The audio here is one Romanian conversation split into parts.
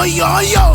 yo, yo.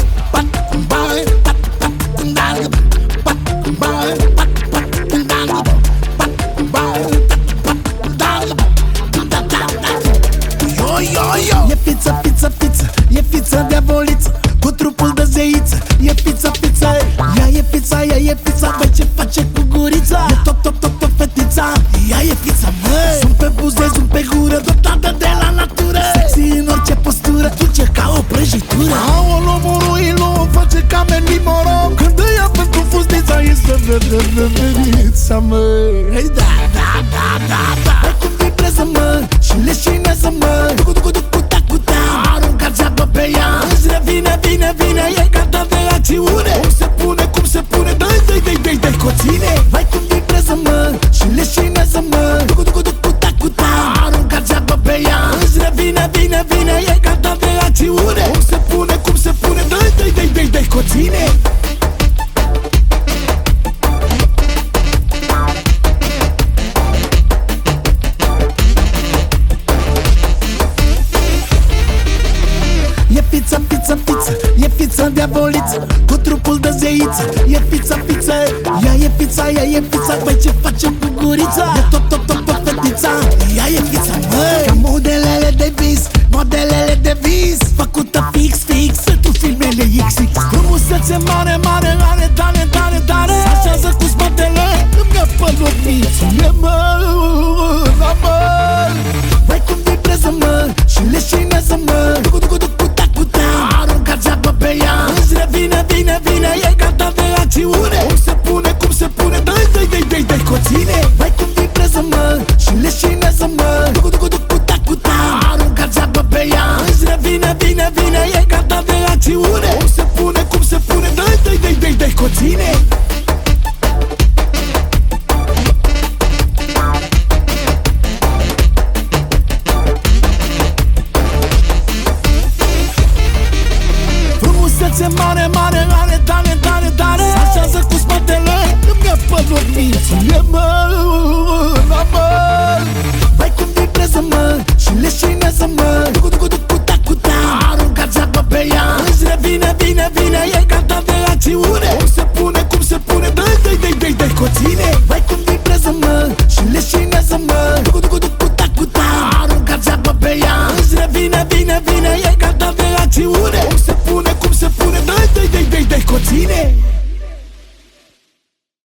E fiță, fiță, fiță, e fiță de avoliță, cu trupul de zeiță. E fiță, fiță, ea e fița, ea e fița. Băi, ce face cu gurița? E top, top, top, top fetița. Ea e fița, măi. Zoom pe buze, zoom pe gură, dotată de la natură. Sexy în orice postură, dulce ca o prăjitură. Aolo, moroilo, face ca Marilyn Monroe. Când dă ea pentru fustița, este fetița, măi. Hei, da, da, da, da, da. Băi, cum vibrează, mă, și leșinează, mă. Aruncați apă pe ea, îți revine, vine, vine, e gata de acțiune. Cum se pune, dă-i coține. Vai cum vibrează, mă, și leșinează, mă. Aruncați apă pe ea, îți revine, vine, vine, e gata de acțiune. Cum se pune, dă-i coține. E fiță, fiță, fiță, e fiță de avoliță, cu trupul de zeiță. E fiță, fiță, ea e fița, ea e fița. Băi, ce face cu gurița? E top, top, top, top fetița. Ea e fița, măi. Ca modelele de vis, modelele de vis, făcută fix, fix, pentru filmele XX. Frumusețe mare, mare, are tare, tare, tare. S-așează cu spatele lângă pălăpițile, mă. Băi, cum vibrează, mă, și leșinează, mă. Aruncați apă pe ea, îți revine, vine, vine, e gata de acțiune. Cum se pune, dă-i coține. Vai cum vibrează, mă, și leșinează, mă. Aruncați apă pe ea, îți revine, vine, vine, e gata de acțiune. Cum se pune, dă-i coține. Frumusețe mare, mare, are tare, tare, tare. S-așează cu spatele lângă pălăpițile, mă. Vai cum vibrează, mă, și leșinează, mă. Aruncați apă pe ea, îți revine, vine, vine, e gata de acțiune. Cum se pune, dă-i coține. Vai cum vibrează, mă, și leșinează, mă. Aruncați apă pe ea, îți revine, vine, vine, e gata de acțiune. Cum se pune, dă-i coține.